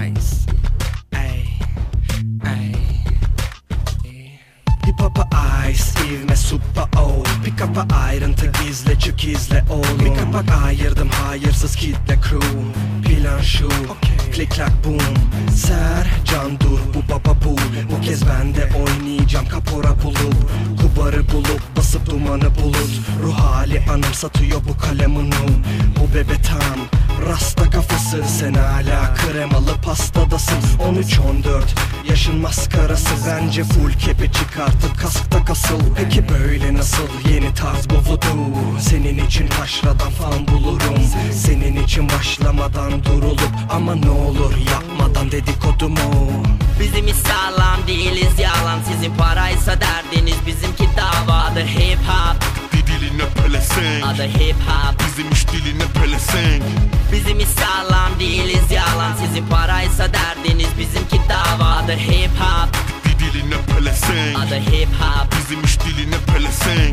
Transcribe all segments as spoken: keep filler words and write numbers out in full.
Ice. Ey, ey. Hip hop'a ice, ivme suppa oh. Pick up'a ayrıntı gizle, çık izle oğlum. Pick up'a ayırdım hayırsız kitle crew. Plan şu, okay. Click clack boom. Ser, can dur, bu baba bu. Bu kez ben de oynayacağım kapora bulup. Kubarı bulup, basıp dumanı bulut. Ruh hali anımsatıyor bu kalemin um. Bu bebe tam, rasta kafası. Sen hala kremalı pastadasın. on üç on dört, yaşın maskarası. Bence full kepi çıkartıp kaskta kasıl. Peki böyle nasıl yeni tarz bu voodoo? Senin için taşradan fan bulurum. Senin için başlamadan durulup, ama ne olur yapmadan dedikodumu. Bizimiz sağlam değiliz yalan. Sizin paraysa derdiniz, bizimki dava. Adı hip hop, diline pelesenk. adı hip hop. Bizim iş diline pelesenk. Bizimiz sağlam değiliz yalan. Sizin paraysa derdiniz, bizimki dava. Adı hip hop, diline pelesenk. adı hip hop. Bizim iş diline pelesenk.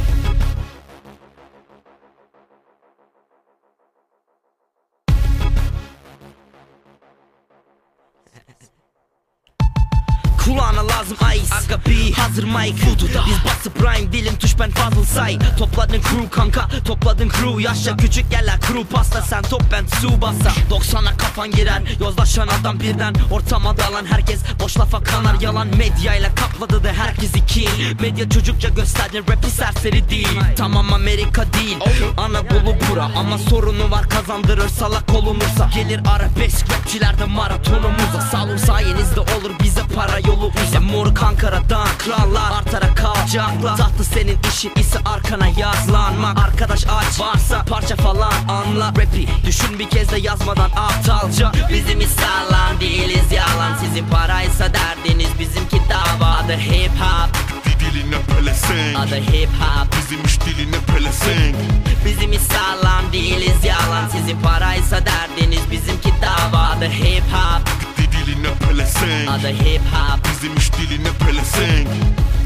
Kulağına lazım ice, Agapi, hazır mic Futu'da. Biz bası prime, dilin tuş ben fazıl say. Topladın crew kanka, topladın crew. Yaşça küçük yerler crew pasta, sen top ben Tsubasa. Doksana kafan girer, yozlaşan adam birden. Ortama dalan herkes boş lafa kanar. Yalan medyayla kapladı da herkes iki. Medya çocukça gösterdi, rapi serseri değil. Tamam Amerika değil, Anadolu bura. Ama sorunu var, kazandırır salak olunursa. Gelir arabesk rapçilerde maratonumuza. Sağlık sayenizde olur bize para yolu uza. Moruk Ankara'dan krallar artarak kalacaklar. Tahtı senin işin ise arkana yazlanmak. Arkadaş aç varsa parça falan anla. Rapi düşün bir kez de yazmadan aptalca. Bizimiz sağlam değiliz yalan. Sizin paraysa derdiniz, bizimki dava. Adı hip hop, diline pelesenk. adı hip hop. Bizim iş diline pelesenk. Bizimiz sağlam değiliz yalan. Sizin paraysa derdiniz, bizimki dava. Adı hip hop, diline pelesenk. adı hip hop. Bizim iş diline pelesenk.